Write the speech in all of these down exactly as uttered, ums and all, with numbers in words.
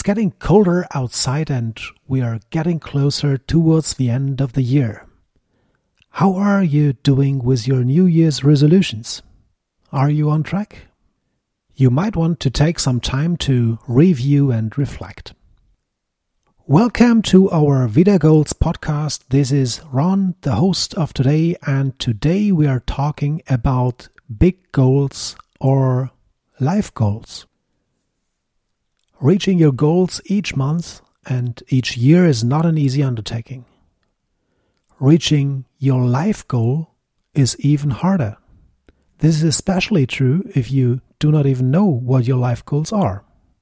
getting colder outside and we are getting closer towards the end of the year. How are you doing with your New Year's resolutions? Are you on track? You might want to take some time to review and reflect. Welcome to our Vida Goals podcast. This is Ron, the host of today, and today we are talking about big goals or life goals. Reaching your goals each month and each year is not an easy undertaking. Reaching your life goal is even harder. This is especially true if you do not even know what your life goals are.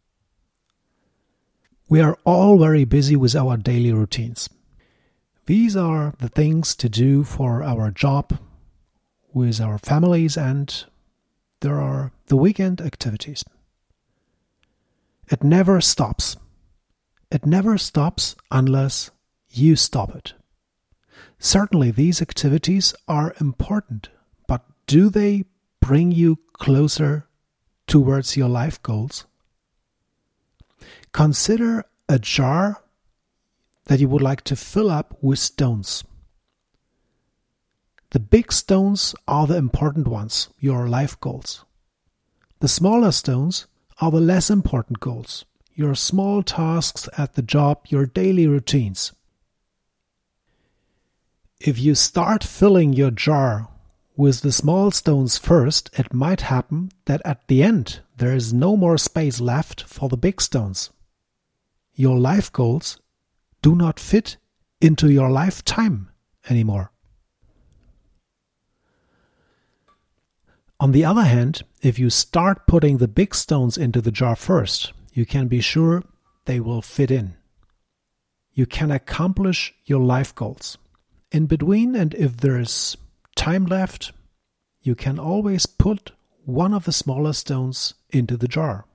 We are all very busy with our daily routines. These are the things to do for our job, with our families, and there are the weekend activities. It never stops. It never stops unless you stop it. Certainly these activities are important, but do they bring you closer towards your life goals? Consider a jar that you would like to fill up with stones. The big stones are the important ones, your life goals. The smaller stones are the less important goals, your small tasks at the job, your daily routines. If you start filling your jar with the small stones first, it might happen that at the end there is no more space left for the big stones. Your life goals do not fit into your lifetime anymore. On the other hand, if you start putting the big stones into the jar first, you can be sure they will fit in. You can accomplish your life goals. In between, and if there is time left, you can always put one of the smaller stones into the jar.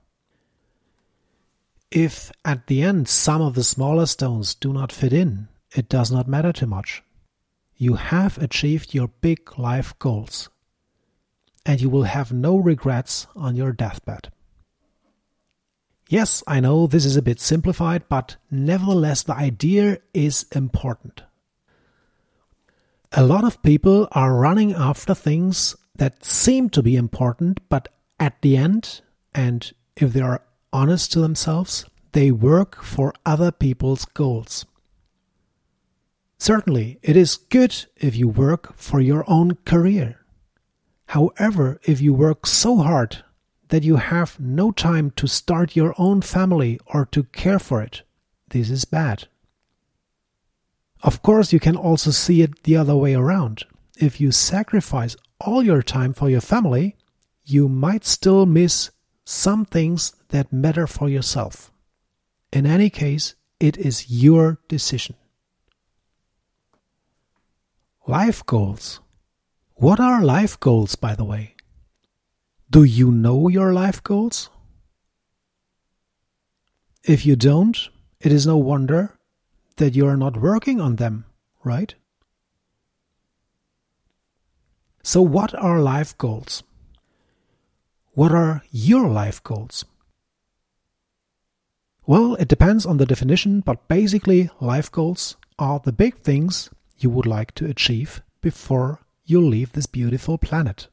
If at the end some of the smaller stones do not fit in, it does not matter too much. You have achieved your big life goals, and you will have no regrets on your deathbed. Yes, I know this is a bit simplified, but nevertheless the idea is important. A lot of people are running after things that seem to be important, but at the end, and if they are honest to themselves, they work for other people's goals. Certainly, it is good if you work for your own career. However, if you work so hard that you have no time to start your own family or to care for it, this is bad. Of course, you can also see it the other way around. If you sacrifice all your time for your family, you might still miss some things that matter for yourself. In any case, it is your decision. Life goals. What are life goals, by the way? Do you know your life goals? If you don't, it is no wonder that you are not working on them, right? So what are life goals? What are your life goals? Well, it depends on the definition, but basically life goals are the big things you would like to achieve before you leave this beautiful planet.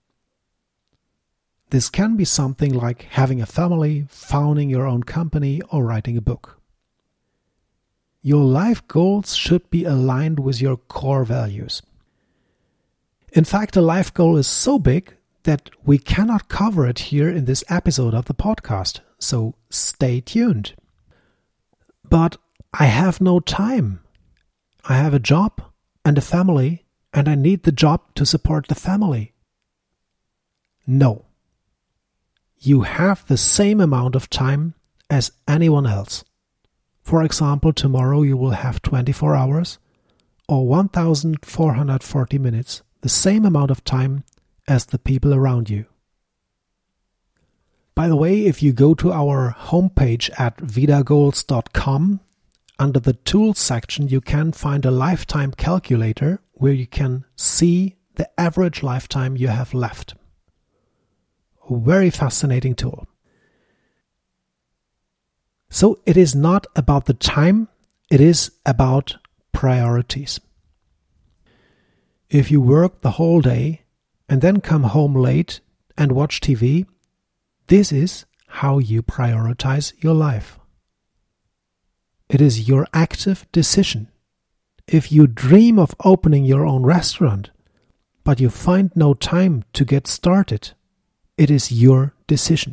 This can be something like having a family, founding your own company, or writing a book. Your life goals should be aligned with your core values. In fact, a life goal is so big that we cannot cover it here in this episode of the podcast, so stay tuned. But I have no time. I have a job and a family, and I need the job to support the family. No. You have the same amount of time as anyone else. For example, tomorrow you will have twenty-four hours or one thousand four hundred forty minutes, the same amount of time as the people around you. By the way, if you go to our homepage at vida goals dot com, under the Tools section you can find a lifetime calculator where you can see the average lifetime you have left. A very fascinating tool. So it is not about the time, it is about priorities. If you work the whole day and then come home late and watch T V, this is how you prioritize your life. It is your active decision. If you dream of opening your own restaurant, but you find no time to get started, it is your decision.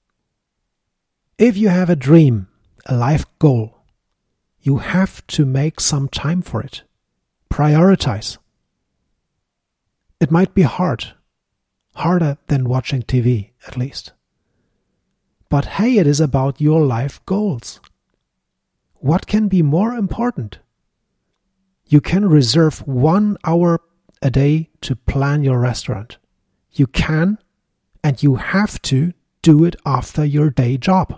If you have a dream, a life goal, you have to make some time for it. Prioritize. It might be hard, harder than watching T V, at least. But hey, it is about your life goals. What can be more important? You can reserve one hour a day to plan your restaurant. You can and you have to do it after your day job.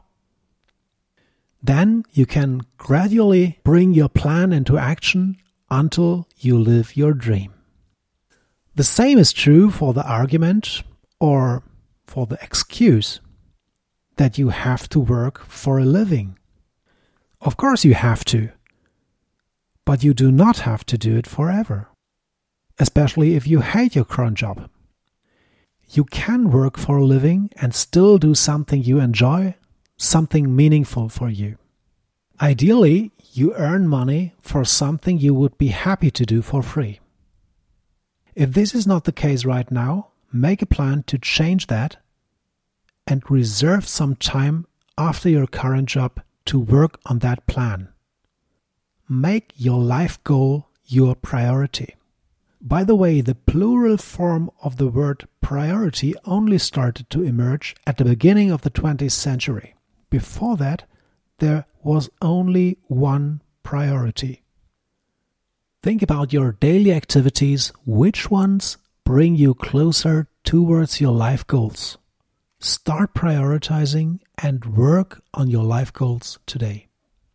Then you can gradually bring your plan into action until you live your dream. The same is true for the argument or for the excuse that you have to work for a living. Of course you have to, but you do not have to do it forever, especially if you hate your current job. You can work for a living and still do something you enjoy, something meaningful for you. Ideally, you earn money for something you would be happy to do for free. If this is not the case right now, make a plan to change that and reserve some time after your current job to work on that plan. Make your life goal your priority. By the way, the plural form of the word priority only started to emerge at the beginning of the twentieth century. Before that, there was only one priority. Think about your daily activities. Which ones bring you closer towards your life goals? Start prioritizing and work on your life goals today.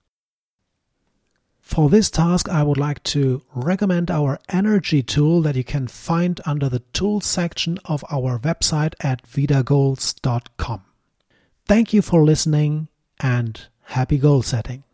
For this task, I would like to recommend our energy tool that you can find under the tools section of our website at vida goals dot com. Thank you for listening and happy goal setting.